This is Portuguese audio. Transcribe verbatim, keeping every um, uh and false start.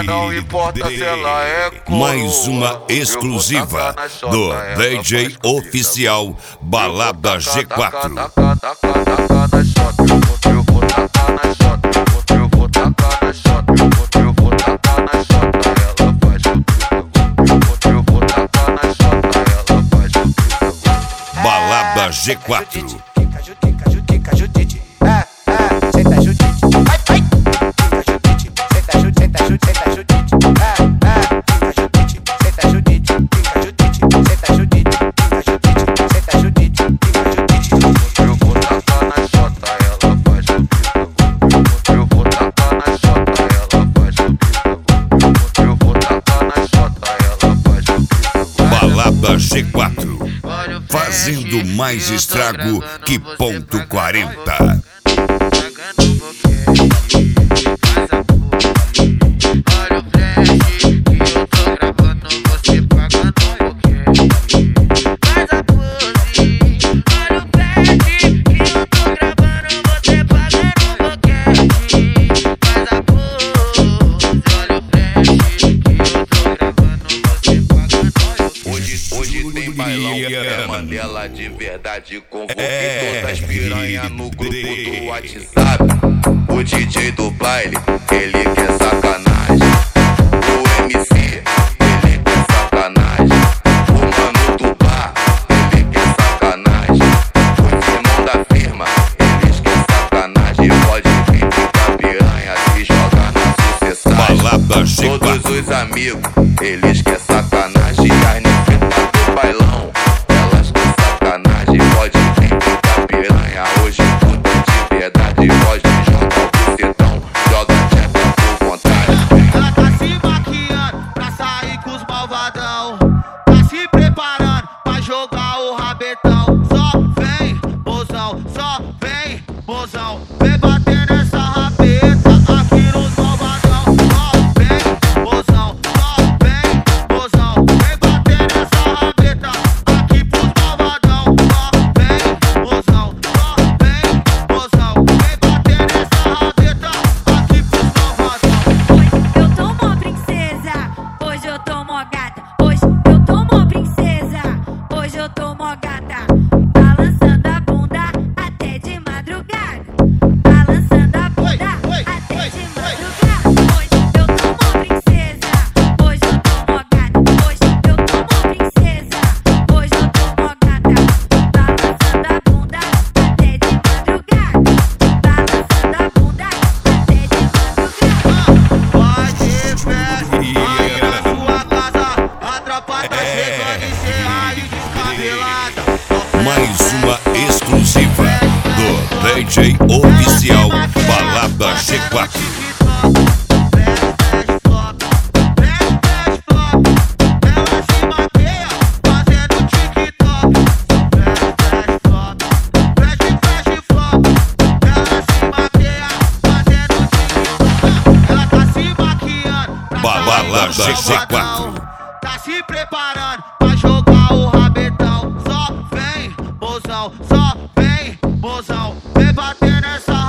Mas não importa se ela é coroa. Mais uma exclusiva do D J oficial Balada G quatro. Eu vou tacar na chota, eu vou tacar na chota, eu vou tacar na chota, ela faz o que eu vou tacar na chota, ela faz o que Balada G quatro. É, é, senta Judite, vai, vai. Senta Judite, senta Judite, senta Judite, é, é, senta Judite, senta Judite, senta Judite, senta Judite, senta Judite, senta Judite. eu vou tacar na chota, ela faz o que eu vou tacar na chota, ela faz o que eu vou tacar na chota, ela faz o que Balada G quatro, fazendo mais estrago que ponto quarenta. Mandela de verdade, convoquei todas as piranha no grupo do WhatsApp. O D J do baile, ele quer sacanagem. O M C, ele quer sacanagem. O mano do bar, ele quer sacanagem. Os irmãos da firma, eles querem sacanagem. Pode vir pra piranha se jogar na sucessão. Balada G quatro. Todos os amigos, eles querem sacanagem. As ninfetas do bailão, elas querem sacanagem. Pode vir pra piranha, hoje tudo é de verdade. Pode jogar o bucetão, joga a tcheca pro contrário. Ela tá se maquiando pra sair com os malvadão. Tá se preparando pra jogar o rabetão. Só vem, mozão, só vem, mozão. Vem bater nessa rabeta aqui nos malvadão. Só vem, mozão, só vem, mozão. Vem bater nessa rabeta aqui pros malvadão. Só vem, mozão, só vem, mozão. Vem bater nessa rabeta aqui pros malvadão. Eu tô mó princesa, hoje eu tô mó gata. Hoje eu tô mó princesa, hoje eu tô mó gata. Balançando a bunda até de madrugada. Balançando a bunda até de madrugada. Hoje eu tô mó princesa, hoje eu tô mó gata. Hoje eu tô mó princesa, hoje eu tô mó gata. Balançando a bunda até de madrugada. Balançando a bunda até de madrugada. Vai ter festa aí na sua casa. A tropa tá chegando e cê aí descabelada. Mais uma exclusiva do D J oficial Balada G quatro. Balada G quatro. Tá se preparando pra jogar o rabetão. Só vem, mozão, só vem, mozão. Vem bater nessa